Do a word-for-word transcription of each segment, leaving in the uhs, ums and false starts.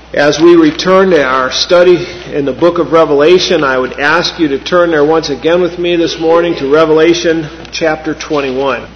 As we return to our study in the book of Revelation, I would ask you to turn there once again with me this morning to Revelation chapter twenty-one.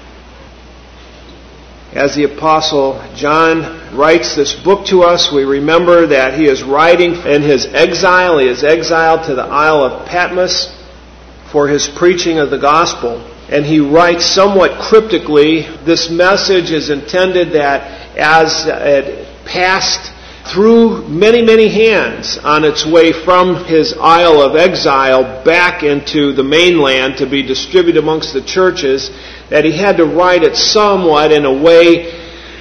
As the Apostle John writes this book to us, we remember that he is writing in his exile. He is exiled to the Isle of Patmos for his preaching of the gospel. And he writes somewhat cryptically, this message is intended that as it passed through many, many hands on its way from his isle of exile back into the mainland to be distributed amongst the churches, that he had to write it somewhat in a way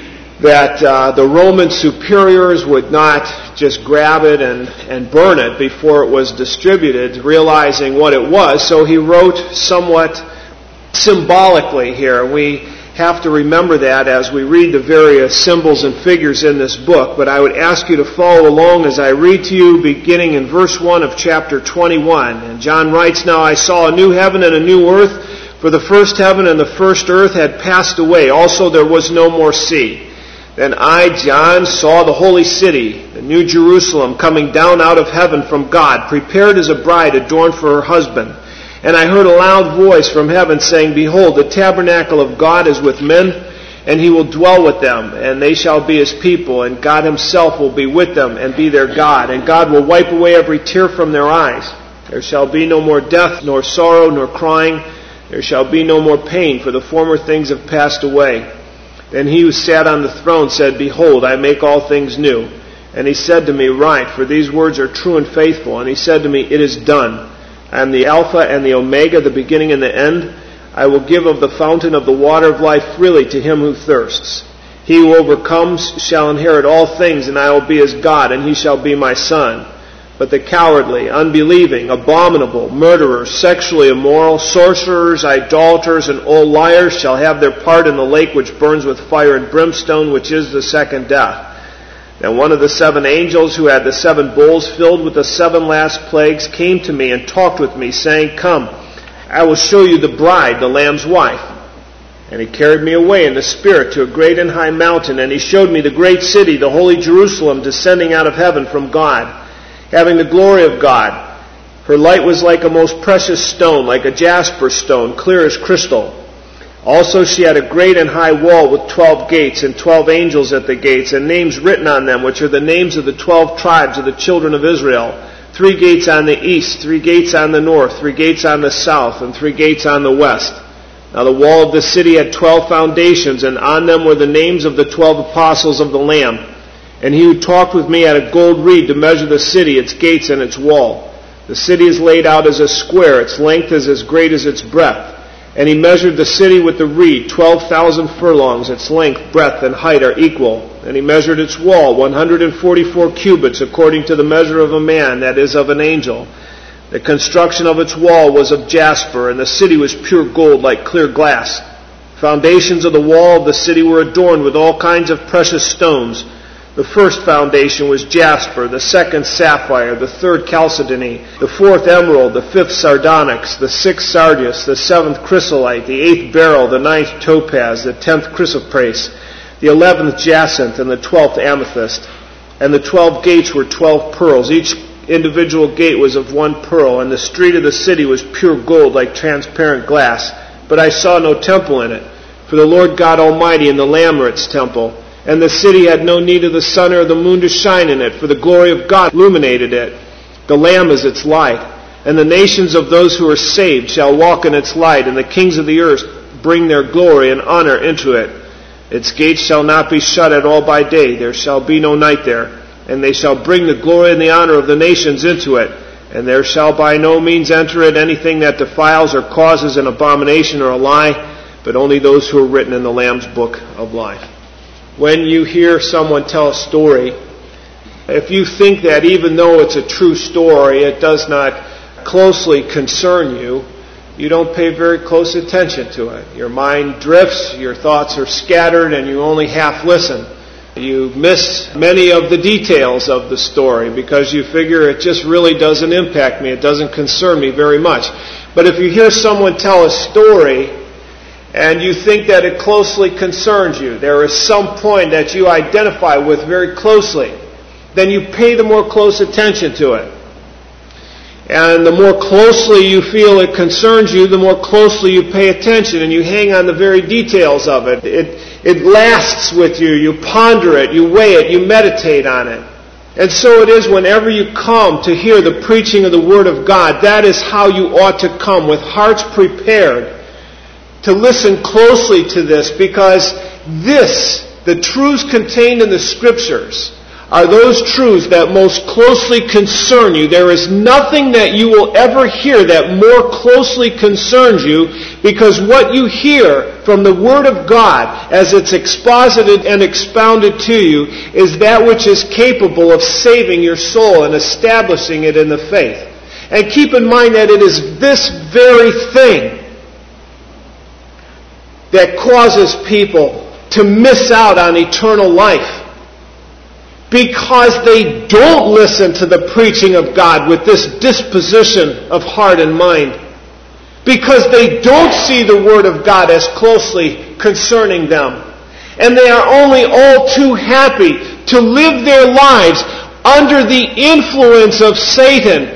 that uh, the Roman superiors would not just grab it and, and burn it before it was distributed, realizing what it was. So he wrote somewhat symbolically here. We have to remember that as we read the various symbols and figures in this book. But I would ask you to follow along as I read to you beginning in verse one of chapter twenty-one. And John writes, "Now I saw a new heaven and a new earth, for the first heaven and the first earth had passed away. Also there was no more sea. Then I, John, saw the holy city, the new Jerusalem, coming down out of heaven from God, prepared as a bride adorned for her husband. And I heard a loud voice from heaven saying, Behold, the tabernacle of God is with men, and he will dwell with them, and they shall be his people, and God himself will be with them and be their God. And God will wipe away every tear from their eyes. There shall be no more death, nor sorrow, nor crying. There shall be no more pain, for the former things have passed away. Then he who sat on the throne said, Behold, I make all things new. And he said to me, Write, for these words are true and faithful. And he said to me, It is done. I am the Alpha and the Omega, the beginning and the end. I will give of the fountain of the water of life freely to him who thirsts. He who overcomes shall inherit all things, and I will be his God, and he shall be my son. But the cowardly, unbelieving, abominable, murderers, sexually immoral, sorcerers, idolaters, and all liars shall have their part in the lake which burns with fire and brimstone, which is the second death. Then one of the seven angels who had the seven bowls filled with the seven last plagues came to me and talked with me, saying, Come, I will show you the bride, the Lamb's wife. And he carried me away in the Spirit to a great and high mountain, and he showed me the great city, the holy Jerusalem, descending out of heaven from God, having the glory of God. Her light was like a most precious stone, like a jasper stone, clear as crystal. Also she had a great and high wall with twelve gates, and twelve angels at the gates, and names written on them, which are the names of the twelve tribes of the children of Israel. Three gates on the east, three gates on the north, three gates on the south, and three gates on the west. Now the wall of the city had twelve foundations, and on them were the names of the twelve apostles of the Lamb. And he who talked with me had a gold reed to measure the city, its gates, and its wall. The city is laid out as a square, its length is as great as its breadth. And he measured the city with the reed, twelve thousand furlongs. Its length, breadth, and height are equal. And he measured its wall, one hundred forty-four cubits, according to the measure of a man, that is, of an angel. The construction of its wall was of jasper, and the city was pure gold like clear glass. Foundations of the wall of the city were adorned with all kinds of precious stones. The first foundation was jasper, the second sapphire, the third chalcedony, the fourth emerald, the fifth sardonyx, the sixth sardius, the seventh chrysolite, the eighth beryl, the ninth topaz, the tenth chrysoprase, the eleventh jacinth, and the twelfth amethyst. And the twelve gates were twelve pearls. Each individual gate was of one pearl, and the street of the city was pure gold like transparent glass. But I saw no temple in it, for the Lord God Almighty and the Lamb are its temple. And the city had no need of the sun or the moon to shine in it, for the glory of God illuminated it. The Lamb is its light. And the nations of those who are saved shall walk in its light, and the kings of the earth bring their glory and honor into it. Its gates shall not be shut at all by day. There shall be no night there. And they shall bring the glory and the honor of the nations into it. And there shall by no means enter it anything that defiles or causes an abomination or a lie, but only those who are written in the Lamb's book of life. When you hear someone tell a story, if you think that even though it's a true story, it does not closely concern you, you don't pay very close attention to it. Your mind drifts, your thoughts are scattered, and you only half listen. You miss many of the details of the story because you figure it just really doesn't impact me, it doesn't concern me very much. But if you hear someone tell a story, and you think that it closely concerns you, there is some point that you identify with very closely, then you pay the more close attention to it. And the more closely you feel it concerns you, the more closely you pay attention and you hang on the very details of it. It, it lasts with you. You ponder it, you weigh it, you meditate on it. And so it is whenever you come to hear the preaching of the Word of God. That is how you ought to come, with hearts prepared to listen closely to this, because this, the truths contained in the Scriptures, are those truths that most closely concern you. There is nothing that you will ever hear that more closely concerns you, because what you hear from the Word of God as it's exposited and expounded to you is that which is capable of saving your soul and establishing it in the faith. And keep in mind that it is this very thing that causes people to miss out on eternal life, because they don't listen to the preaching of God with this disposition of heart and mind, because they don't see the Word of God as closely concerning them, and they are only all too happy to live their lives under the influence of Satan,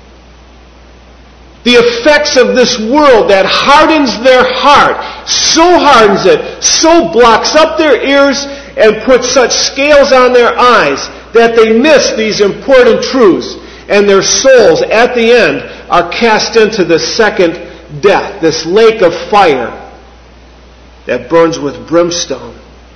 the effects of this world that hardens their heart, so hardens it, so blocks up their ears and puts such scales on their eyes that they miss these important truths, and their souls at the end are cast into the second death, this lake of fire that burns with brimstone.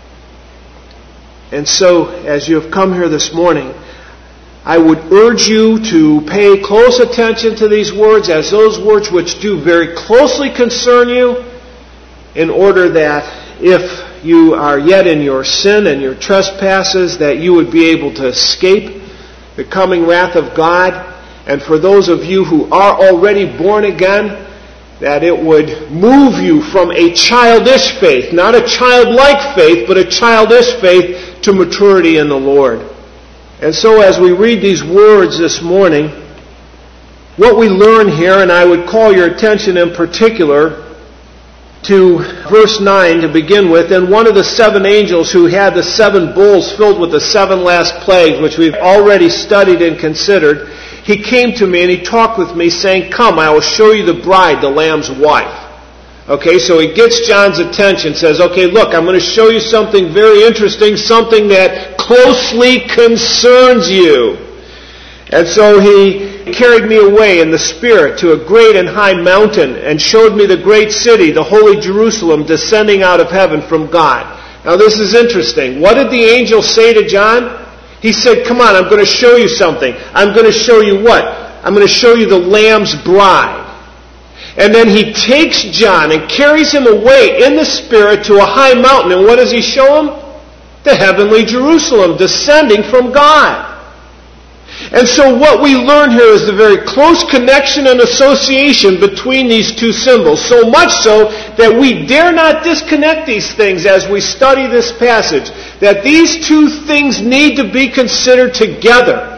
And so, as you have come here this morning, I would urge you to pay close attention to these words as those words which do very closely concern you, in order that if you are yet in your sin and your trespasses, that you would be able to escape the coming wrath of God. And for those of you who are already born again, that it would move you from a childish faith, not a childlike faith, but a childish faith, to maturity in the Lord. And so as we read these words this morning, what we learn here, and I would call your attention in particular to verse nine to begin with. And one of the seven angels who had the seven bowls filled with the seven last plagues, which we've already studied and considered, he came to me and he talked with me, saying, "Come, I will show you the bride, the Lamb's wife." Okay, so he gets John's attention, says, okay, look, I'm going to show you something very interesting, something that closely concerns you. And so he carried me away in the Spirit to a great and high mountain, and showed me the great city, the holy Jerusalem, descending out of heaven from God. Now this is interesting. What did the angel say to John? He said, come on, I'm going to show you something. I'm going to show you what? I'm going to show you the Lamb's bride. And then he takes John and carries him away in the Spirit to a high mountain. And what does he show him? The heavenly Jerusalem, descending from God. And so what we learn here is the very close connection and association between these two symbols, so much so that we dare not disconnect these things as we study this passage, that these two things need to be considered together.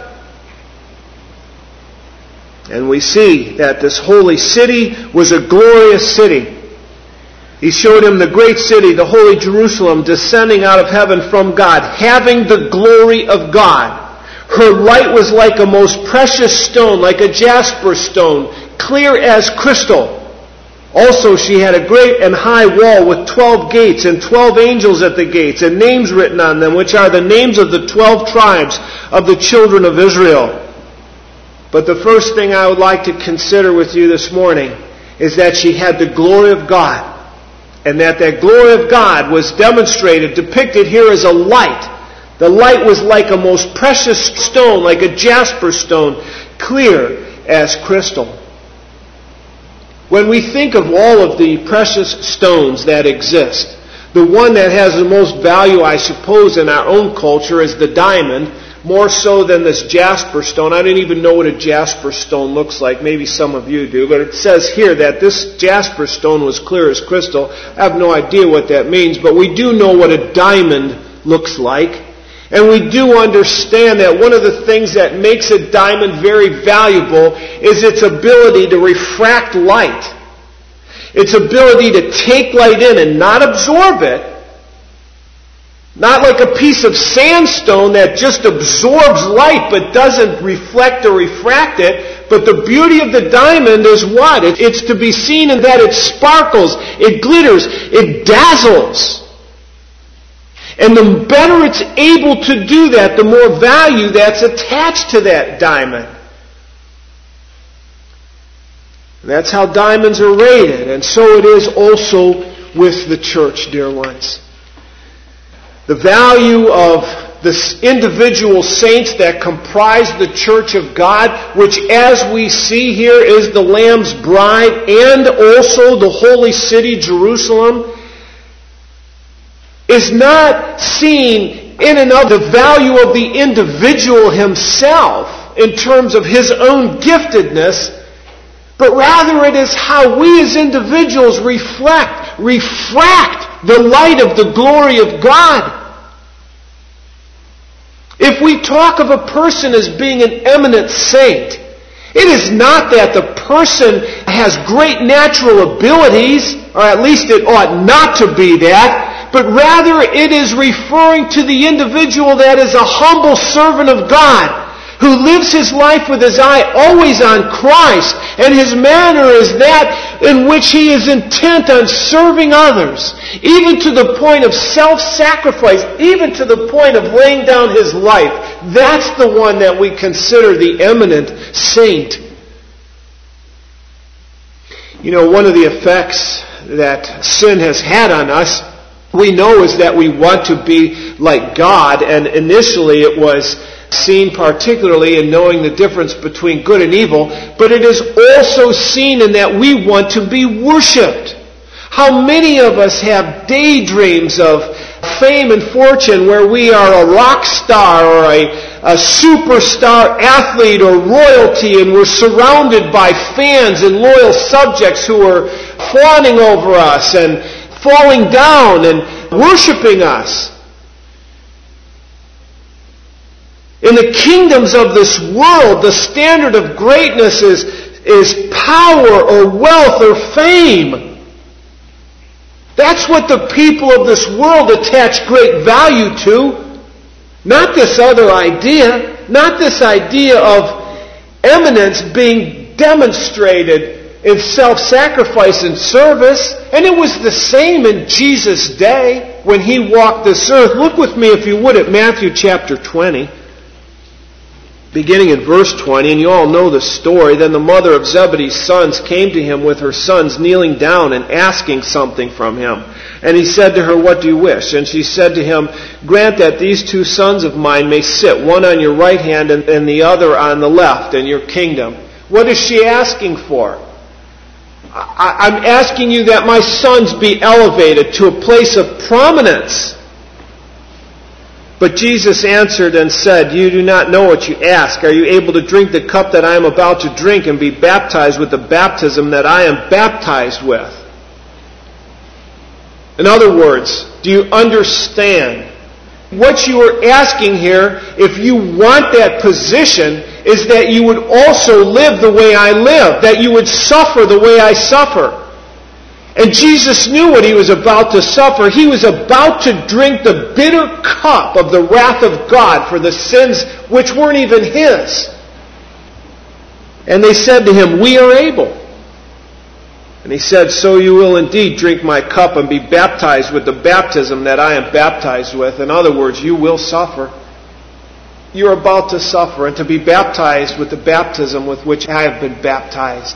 And we see that this holy city was a glorious city. He showed him the great city, the holy Jerusalem, descending out of heaven from God, having the glory of God. Her light was like a most precious stone, like a jasper stone, clear as crystal. Also she had a great and high wall with twelve gates, and twelve angels at the gates, and names written on them, which are the names of the twelve tribes of the children of Israel. But the first thing I would like to consider with you this morning is that she had the glory of God. And that that glory of God was demonstrated, depicted here as a light. The light was like a most precious stone, like a jasper stone, clear as crystal. When we think of all of the precious stones that exist, the one that has the most value, I suppose, in our own culture is the diamond, more so than this jasper stone. I didn't even know what a jasper stone looks like. Maybe some of you do. But it says here that this jasper stone was clear as crystal. I have no idea what that means, but we do know what a diamond looks like. And we do understand that one of the things that makes a diamond very valuable is its ability to refract light. Its ability to take light in and not absorb it, Not like a piece of sandstone that just absorbs light but doesn't reflect or refract it. But the beauty of the diamond is what? It's to be seen in that it sparkles, it glitters, it dazzles. And the better it's able to do that, the more value that's attached to that diamond. And that's how diamonds are rated. And so it is also with the church, dear ones. The value of the individual saints that comprise the church of God, which as we see here is the Lamb's bride and also the holy city, Jerusalem, is not seen in and of the value of the individual himself in terms of his own giftedness, but rather it is how we as individuals reflect, refract the light of the glory of God. If we talk of a person as being an eminent saint, it is not that the person has great natural abilities, or at least it ought not to be that, but rather it is referring to the individual that is a humble servant of God, who lives his life with his eye always on Christ, and his manner is that in which he is intent on serving others, even to the point of self-sacrifice, even to the point of laying down his life. That's the one that we consider the eminent saint. You know, one of the effects that sin has had on us, we know, is that we want to be like God, and initially it was seen particularly in knowing the difference between good and evil, but it is also seen in that we want to be worshipped. How many of us have daydreams of fame and fortune where we are a rock star or a, a superstar athlete or royalty, and we're surrounded by fans and loyal subjects who are fawning over us and falling down and worshiping us. In the kingdoms of this world, the standard of greatness is, is power or wealth or fame. That's what the people of this world attach great value to. Not this other idea. Not this idea of eminence being demonstrated in self-sacrifice and service. And it was the same in Jesus' day when he walked this earth. Look with me, if you would, at Matthew chapter twenty. Beginning in verse twenty, and you all know the story. Then the mother of Zebedee's sons came to him with her sons, kneeling down and asking something from him. And he said to her, "What do you wish?" And she said to him, "Grant that these two sons of mine may sit, one on your right hand and, and the other on the left, in your kingdom." What is she asking for? I, I'm asking you that my sons be elevated to a place of prominence. But Jesus answered and said, "You do not know what you ask. Are you able to drink the cup that I am about to drink and be baptized with the baptism that I am baptized with?" In other words, do you understand? What you are asking here, if you want that position, is that you would also live the way I live, that you would suffer the way I suffer. And Jesus knew what he was about to suffer. He was about to drink the bitter cup of the wrath of God for the sins which weren't even his. And they said to him, "We are able." And he said, "So you will indeed drink my cup and be baptized with the baptism that I am baptized with." In other words, you will suffer. You're about to suffer and to be baptized with the baptism with which I have been baptized.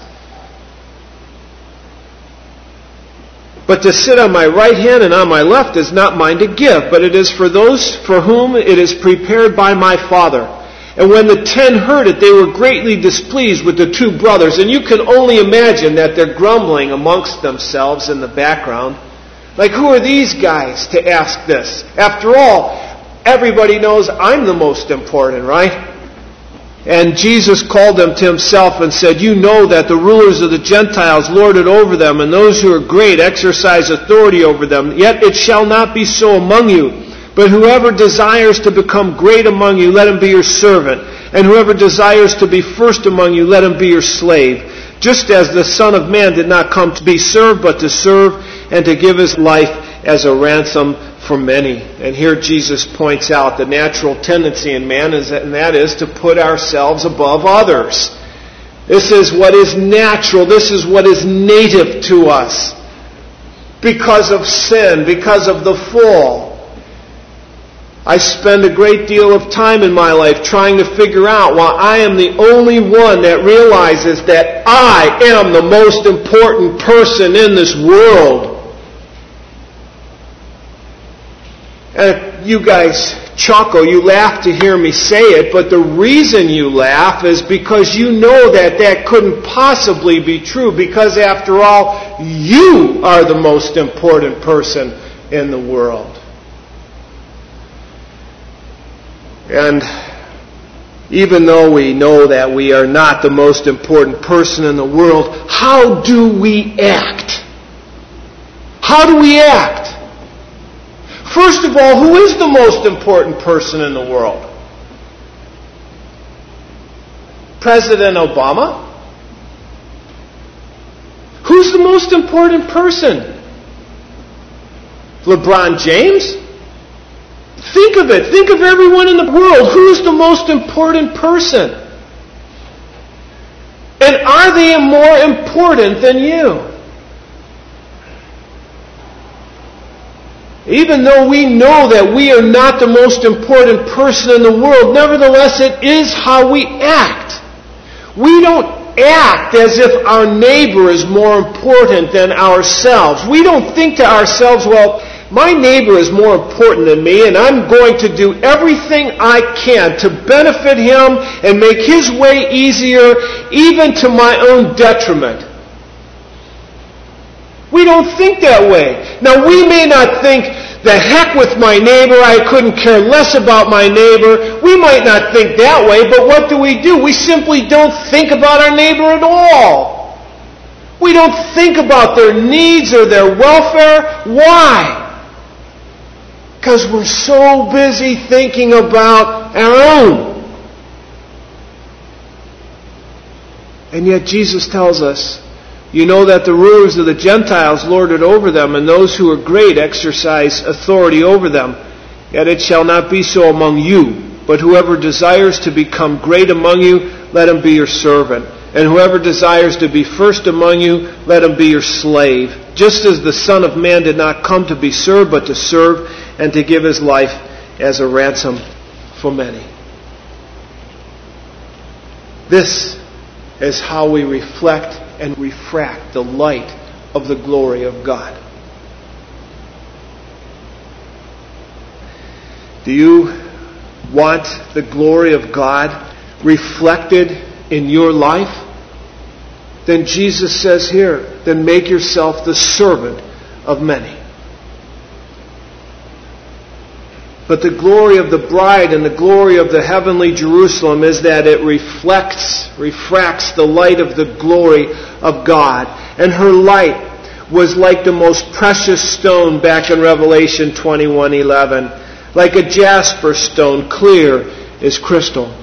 But to sit on my right hand and on my left is not mine to give, but it is for those for whom it is prepared by my Father. And when the ten heard it, they were greatly displeased with the two brothers. And you can only imagine that they're grumbling amongst themselves in the background. Like, who are these guys to ask this? After all, everybody knows I'm the most important, right? And Jesus called them to himself and said, "You know that the rulers of the Gentiles lord it over them, and those who are great exercise authority over them. Yet it shall not be so among you. But whoever desires to become great among you, let him be your servant. And whoever desires to be first among you, let him be your slave. Just as the Son of Man did not come to be served, but to serve, and to give his life as a ransom for many. And here Jesus points out the natural tendency in man, is that, and that is to put ourselves above others. This is what is natural. This is what is native to us. Because of sin, because of the fall. I spend a great deal of time in my life trying to figure out why I am the only one that realizes that I am the most important person in this world. And you guys chuckle, you laugh to hear me say it, but the reason you laugh is because you know that that couldn't possibly be true, because after all, you are the most important person in the world. And even though we know that we are not the most important person in the world, how do we act? How do we act? First of all, who is the most important person in the world? President Obama? Who's the most important person? LeBron James? Think of it. Think of everyone in the world. Who's the most important person? And are they more important than you? Even though we know that we are not the most important person in the world, nevertheless it is how we act. We don't act as if our neighbor is more important than ourselves. We don't think to ourselves, well, my neighbor is more important than me, and I'm going to do everything I can to benefit him and make his way easier, even to my own detriment. We don't think that way. Now, we may not think, the heck with my neighbor, I couldn't care less about my neighbor. We might not think that way, but what do we do? We simply don't think about our neighbor at all. We don't think about their needs or their welfare. Why? Because we're so busy thinking about our own. And yet Jesus tells us, you know that the rulers of the Gentiles lord it over them, and those who are great exercise authority over them. Yet it shall not be so among you. But whoever desires to become great among you, let him be your servant. And whoever desires to be first among you, let him be your slave. Just as the Son of Man did not come to be served, but to serve, and to give his life as a ransom for many. This is how we reflect and refract the light of the glory of God. Do you want the glory of God reflected in your life? Then Jesus says here, then make yourself the servant of many. But the glory of the bride and the glory of the heavenly Jerusalem is that it reflects, refracts the light of the glory of God. And her light was like the most precious stone back in Revelation twenty-one eleven, like a jasper stone, clear as crystal.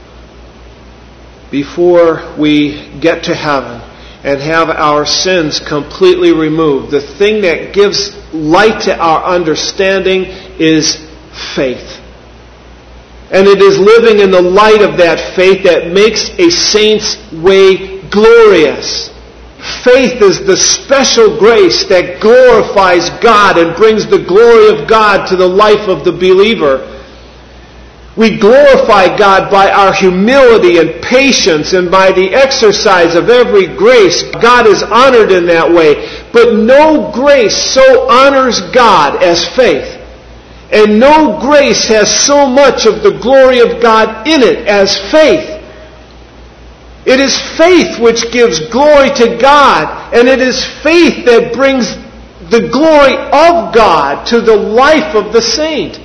Before we get to heaven and have our sins completely removed, the thing that gives light to our understanding is faith. And it is living in the light of that faith that makes a saint's way glorious. Faith is the special grace that glorifies God and brings the glory of God to the life of the believer. We glorify God by our humility and patience and by the exercise of every grace. God is honored in that way. But no grace so honors God as faith. And no grace has so much of the glory of God in it as faith. It is faith which gives glory to God, and it is faith that brings the glory of God to the life of the saint.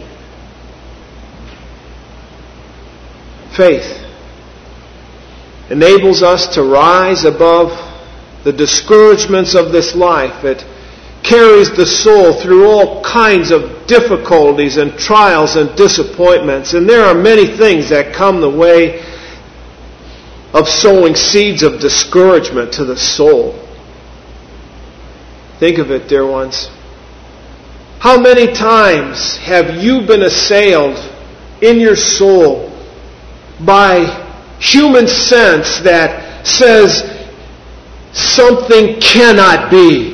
Faith enables us to rise above the discouragements of this life. It carries the soul through all kinds of difficulties and trials and disappointments. And there are many things that come the way of sowing seeds of discouragement to the soul. Think of it, dear ones. How many times have you been assailed in your soul by human sense that says something cannot be?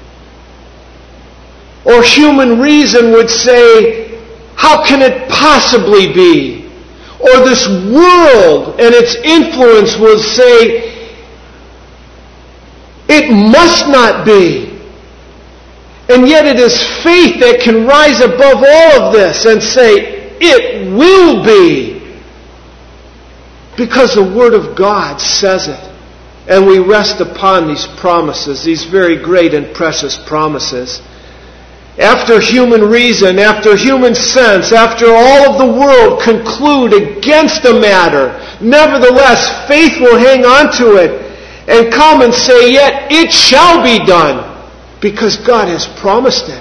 Or human reason would say, how can it possibly be? Or this world and its influence will say, it must not be. And yet it is faith that can rise above all of this and say, it will be. Because the Word of God says it. And we rest upon these promises, these very great and precious promises. After human reason, after human sense, after all of the world conclude against a matter, nevertheless, faith will hang on to it and come and say, yet it shall be done, because God has promised it.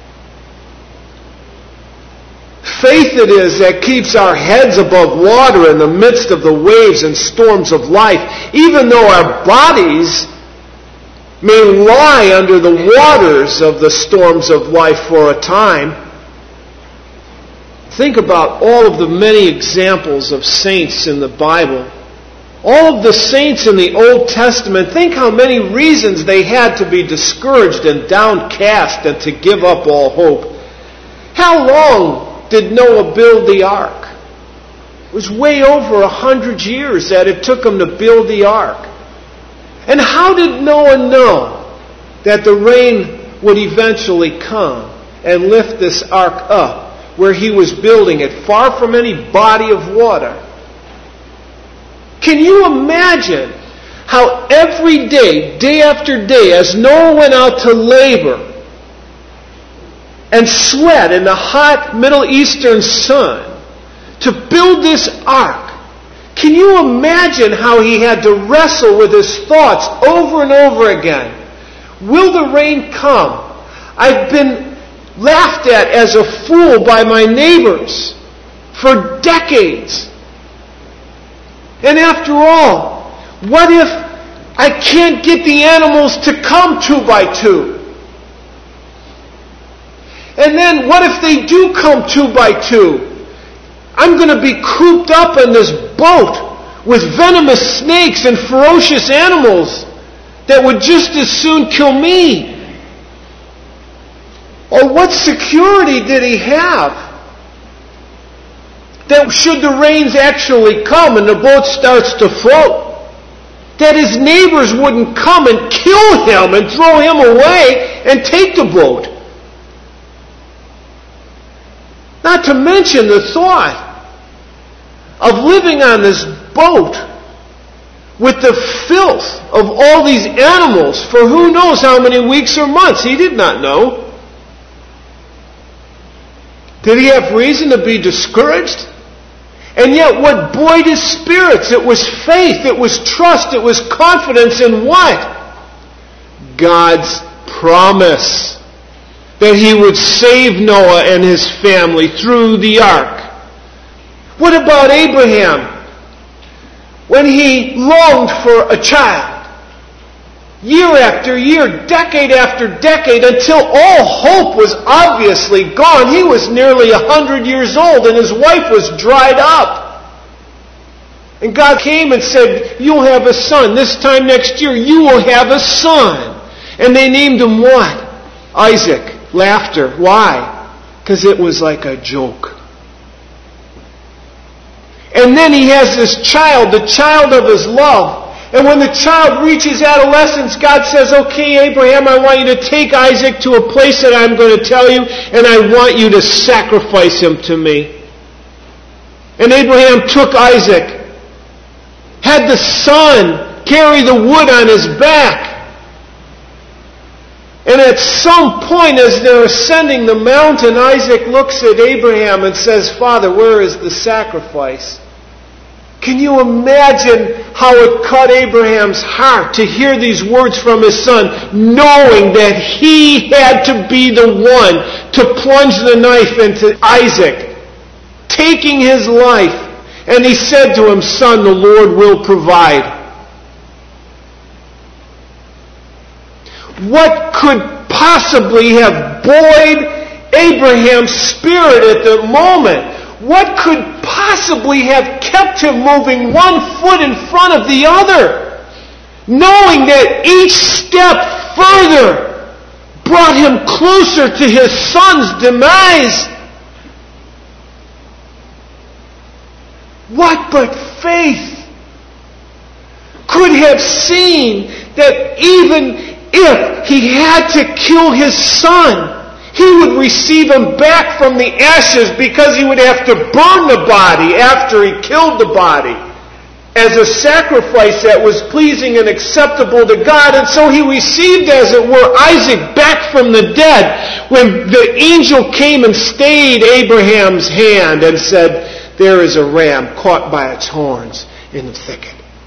Faith it is that keeps our heads above water in the midst of the waves and storms of life, even though our bodies may lie under the waters of the storms of life for a time. Think about all of the many examples of saints in the Bible. All of the saints in the Old Testament, think how many reasons they had to be discouraged and downcast and to give up all hope. How long did Noah build the ark? It was way over a hundred years that it took him to build the ark. And how did Noah know that the rain would eventually come and lift this ark up where he was building it, far from any body of water? Can you imagine how every day, day after day, as Noah went out to labor and sweat in the hot Middle Eastern sun to build this ark, can you imagine how he had to wrestle with his thoughts over and over again? Will the rain come? I've been laughed at as a fool by my neighbors for decades. And after all, what if I can't get the animals to come two by two? And then what if they do come two by two? I'm going to be cooped up in this boat with venomous snakes and ferocious animals that would just as soon kill me. Or what security did he have that should the rains actually come and the boat starts to float, that his neighbors wouldn't come and kill him and throw him away and take the boat? Not to mention the thought of living on this boat with the filth of all these animals for who knows how many weeks or months. He did not know. Did he have reason to be discouraged? And yet what buoyed his spirits? It was faith, it was trust, it was confidence in what? God's promise that he would save Noah and his family through the ark. What about Abraham? When he longed for a child, year after year, decade after decade, until all hope was obviously gone. He was nearly a hundred years old and his wife was dried up. And God came and said, you'll have a son. This time next year, you will have a son. And they named him what? Isaac. Laughter. Why? Because it was like a joke. And then he has this child, the child of his love. And when the child reaches adolescence, God says, okay, Abraham, I want you to take Isaac to a place that I'm going to tell you, and I want you to sacrifice him to me. And Abraham took Isaac, had the son carry the wood on his back. And at some point as they're ascending the mountain, Isaac looks at Abraham and says, Father, where is the sacrifice? Can you imagine how it cut Abraham's heart to hear these words from his son, knowing that he had to be the one to plunge the knife into Isaac, taking his life. And he said to him, Son, the Lord will provide. What could possibly have buoyed Abraham's spirit at the moment? What could possibly have kept him moving one foot in front of the other, knowing that each step further brought him closer to his son's demise? What but faith could have seen that even if he had to kill his son, he would receive him back from the ashes, because he would have to burn the body after he killed the body as a sacrifice that was pleasing and acceptable to God. And so he received, as it were, Isaac back from the dead when the angel came and stayed Abraham's hand and said, "There is a ram caught by its horns in the thicket."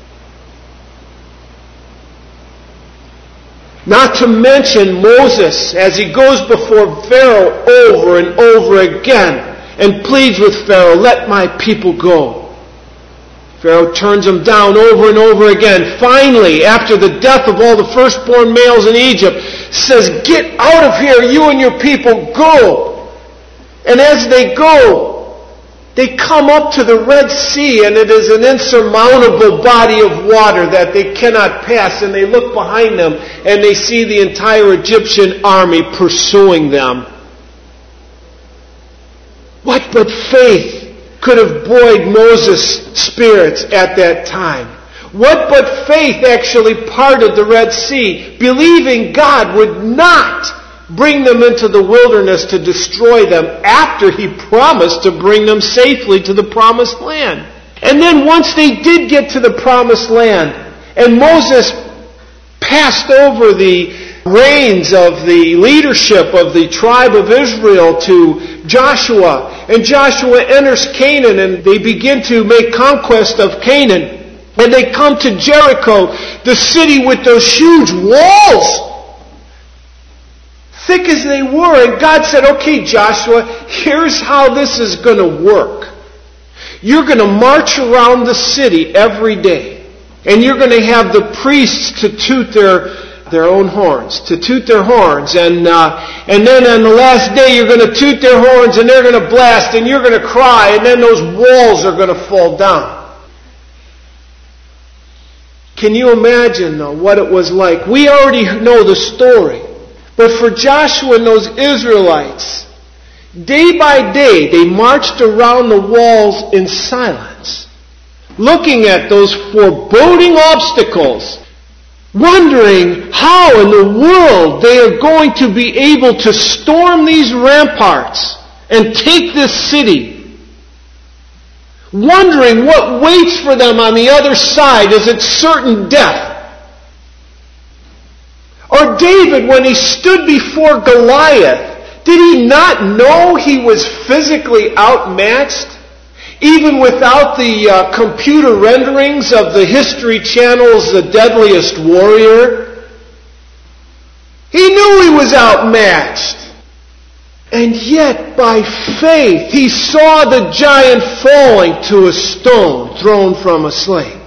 Not to mention Moses, as he goes before Pharaoh over and over again and pleads with Pharaoh, "Let my people go." Pharaoh turns him down over and over again. Finally, after the death of all the firstborn males in Egypt, says, "Get out of here, you and your people, go." And as they go, they come up to the Red Sea, and it is an insurmountable body of water that they cannot pass. And they look behind them, and they see the entire Egyptian army pursuing them. What but faith could have buoyed Moses' spirits at that time? What but faith actually parted the Red Sea, believing God would not bring them into the wilderness to destroy them after he promised to bring them safely to the promised land. And then once they did get to the promised land, and Moses passed over the reins of the leadership of the tribe of Israel to Joshua, and Joshua enters Canaan, and they begin to make conquest of Canaan, and they come to Jericho, the city with those huge walls, thick as they were. And God said, "Okay, Joshua, here's how this is going to work. You're going to march around the city every day. And you're going to have the priests to toot their, their own horns, to toot their horns. And, uh, and then on the last day, you're going to toot their horns, and they're going to blast, and you're going to cry, and then those walls are going to fall down." Can you imagine, though, what it was like? We already know the story. But for Joshua and those Israelites, day by day, they marched around the walls in silence, looking at those foreboding obstacles, wondering how in the world they are going to be able to storm these ramparts and take this city, wondering what waits for them on the other side. Is it certain death? Or David, when he stood before Goliath, did he not know he was physically outmatched? Even without the uh, computer renderings of the History Channel's The Deadliest Warrior? He knew he was outmatched. And yet, by faith, he saw the giant falling to a stone thrown from a sling.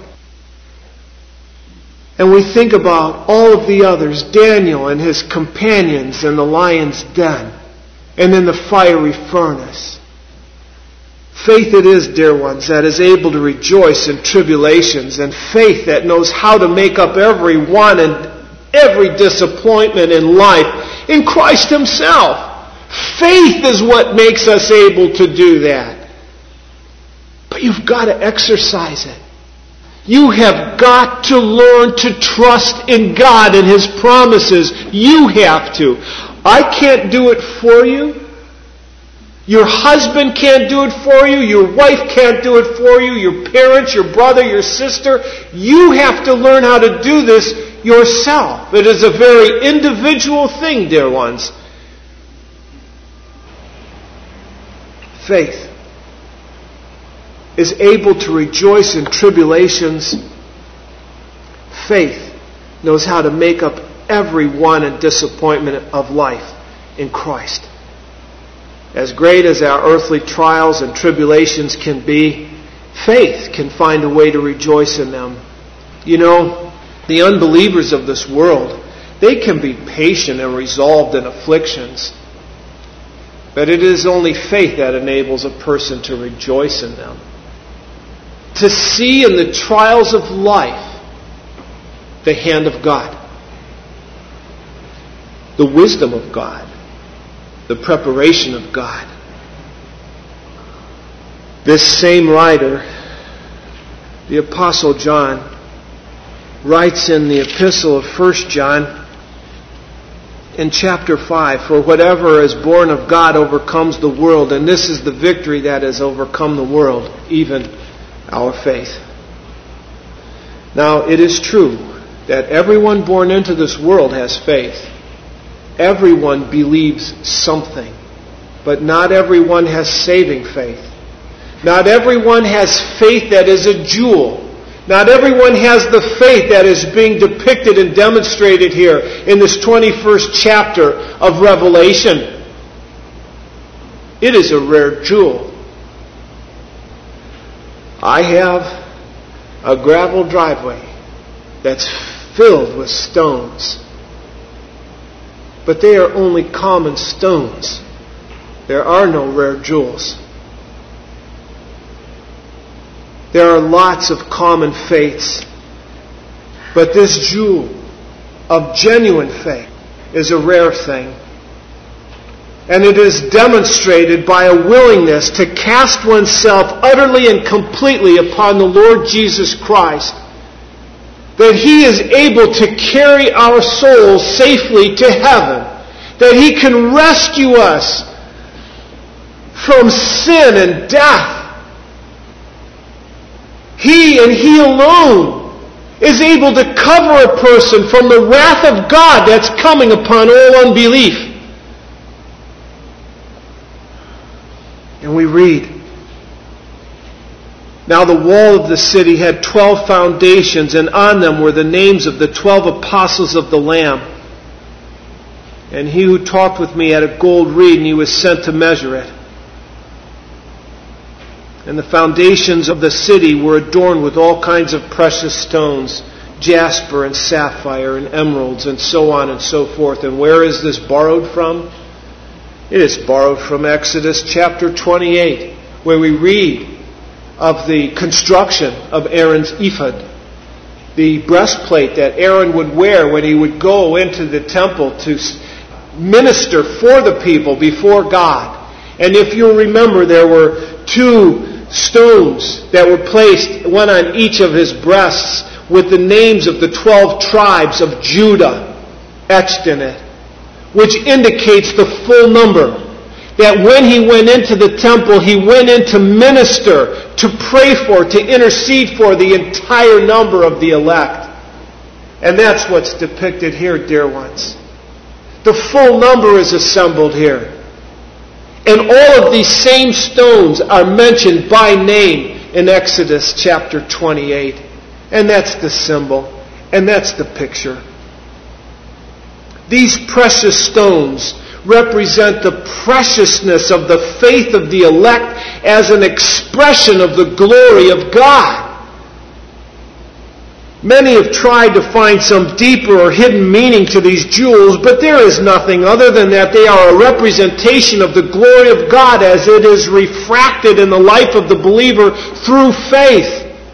And we think about all of the others, Daniel and his companions in the lion's den, and in the fiery furnace. Faith it is, dear ones, that is able to rejoice in tribulations, and faith that knows how to make up every one and every disappointment in life in Christ Himself. Faith is what makes us able to do that. But you've got to exercise it. You have got to learn to trust in God and His promises. You have to. I can't do it for you. Your husband can't do it for you. Your wife can't do it for you. Your parents, your brother, your sister. You have to learn how to do this yourself. It is a very individual thing, dear ones. Faith is able to rejoice in tribulations. Faith knows how to make up every one and disappointment of life in Christ. As great as our earthly trials and tribulations can be, faith can find a way to rejoice in them. You know, the unbelievers of this world, they can be patient and resolved in afflictions. But it is only faith that enables a person to rejoice in them. To see in the trials of life the hand of God, the wisdom of God, the preparation of God. This same writer, the Apostle John, writes in the epistle of First John in chapter five, "For whatever is born of God overcomes the world, and this is the victory that has overcome the world, even our faith." Now, it is true that everyone born into this world has faith. Everyone believes something, but not everyone has saving faith. Not everyone has faith that is a jewel. Not everyone has the faith that is being depicted and demonstrated here in this twenty-first chapter of Revelation. It is a rare jewel. I have a gravel driveway that's filled with stones. But they are only common stones. There are no rare jewels. There are lots of common faiths. But this jewel of genuine faith is a rare thing. And it is demonstrated by a willingness to cast oneself utterly and completely upon the Lord Jesus Christ, that He is able to carry our souls safely to heaven, that He can rescue us from sin and death. He and He alone is able to cover a person from the wrath of God that's coming upon all unbelief. And we read, "Now the wall of the city had twelve foundations, and on them were the names of the twelve apostles of the Lamb. And he who talked with me had a gold reed, and he was sent to measure it. And the foundations of the city were adorned with all kinds of precious stones, jasper and sapphire and emeralds, and so on and so forth." And where is this borrowed from? It is borrowed from Exodus chapter twenty-eight, where we read of the construction of Aaron's ephod, the breastplate that Aaron would wear when he would go into the temple to minister for the people before God. And if you remember, there were two stones that were placed, one on each of his breasts, with the names of the twelve tribes of Judah etched in it, which indicates the full number. That when he went into the temple, he went in to minister, to pray for, to intercede for the entire number of the elect. And that's what's depicted here, dear ones. The full number is assembled here. And all of these same stones are mentioned by name in Exodus chapter twenty-eight. And that's the symbol. And that's the picture. These precious stones represent the preciousness of the faith of the elect as an expression of the glory of God. Many have tried to find some deeper or hidden meaning to these jewels, but there is nothing other than that they are a representation of the glory of God as it is refracted in the life of the believer through faith.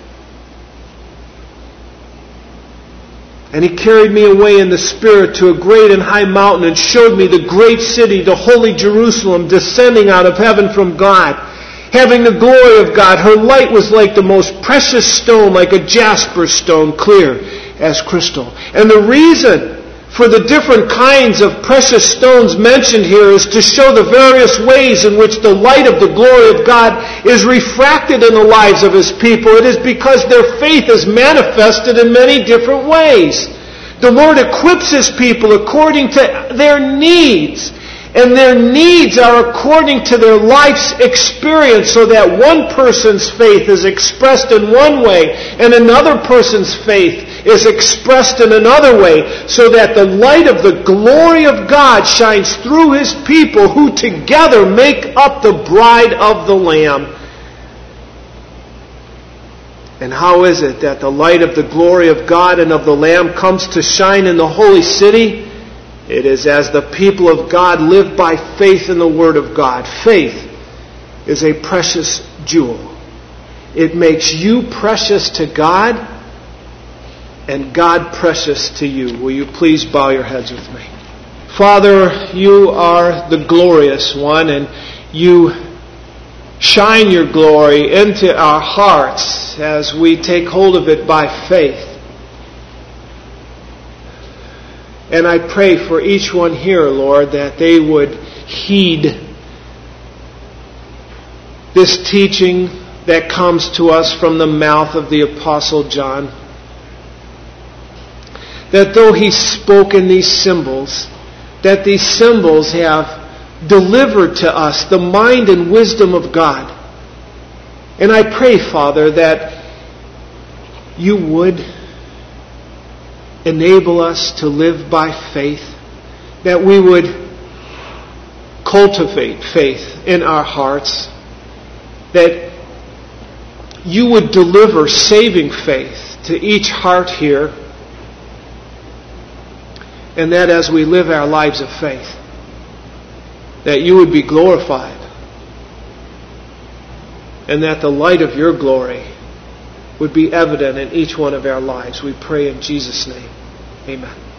"And he carried me away in the Spirit to a great and high mountain, and showed me the great city, the holy Jerusalem, descending out of heaven from God, having the glory of God. Her light was like the most precious stone, like a jasper stone, clear as crystal." And the reason for the different kinds of precious stones mentioned here is to show the various ways in which the light of the glory of God is refracted in the lives of His people. It is because their faith is manifested in many different ways. The Lord equips His people according to their needs. And their needs are according to their life's experience, so that one person's faith is expressed in one way and another person's faith is expressed in another way, so that the light of the glory of God shines through His people, who together make up the bride of the Lamb. And how is it that the light of the glory of God and of the Lamb comes to shine in the holy city? It is as the people of God live by faith in the Word of God. Faith is a precious jewel. It makes you precious to God and God precious to you. Will you please bow your heads with me? Father, you are the glorious one, and you shine your glory into our hearts as we take hold of it by faith. And I pray for each one here, Lord, that they would heed this teaching that comes to us from the mouth of the Apostle John. That though he spoke in these symbols, that these symbols have delivered to us the mind and wisdom of God. And I pray, Father, that you would enable us to live by faith, that we would cultivate faith in our hearts, that you would deliver saving faith to each heart here, and that as we live our lives of faith, that you would be glorified, and that the light of your glory would be evident in each one of our lives. We pray in Jesus' name. Amen.